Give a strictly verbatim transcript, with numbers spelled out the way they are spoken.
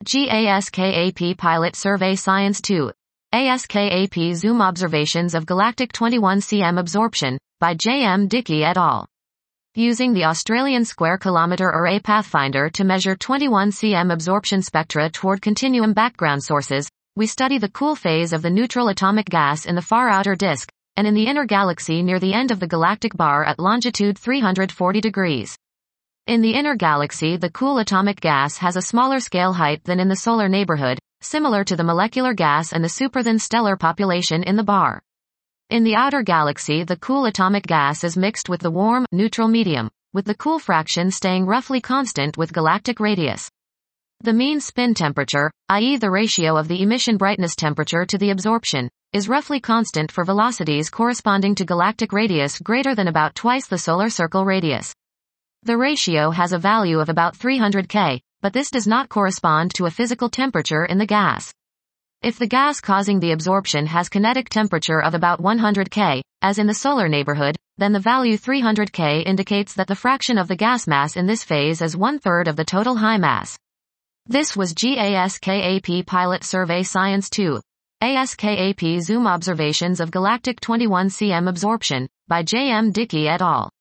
GASKAP Pilot Survey Science two. ASKAP Zoom Observations of Galactic twenty-one centimeter Absorption, by J M Dickey et al. Using the Australian Square Kilometre Array Pathfinder to measure twenty-one centimeter absorption spectra toward continuum background sources, we study the cool phase of the neutral atomic gas in the far outer disk, and in the inner galaxy near the end of the galactic bar at longitude three hundred forty degrees. In the inner galaxy, the cool atomic gas has a smaller scale height than in the solar neighborhood, similar to the molecular gas and the super-thin stellar population in the bar. In the outer galaxy, the cool atomic gas is mixed with the warm, neutral medium, with the cool fraction staying roughly constant with galactic radius. The mean spin temperature, that is the ratio of the emission brightness temperature to the absorption, is roughly constant for velocities corresponding to galactic radius greater than about twice the solar circle radius. The ratio has a value of about three hundred Kelvin, but this does not correspond to a physical temperature in the gas. If the gas causing the absorption has kinetic temperature of about one hundred Kelvin, as in the solar neighborhood, then the value three hundred Kelvin indicates that the fraction of the gas mass in this phase is one-third of the total high mass. This was GASKAP Pilot Survey Science two. ASKAP Zoom Observations of Galactic twenty-one centimeter Absorption, by J M Dickey et al.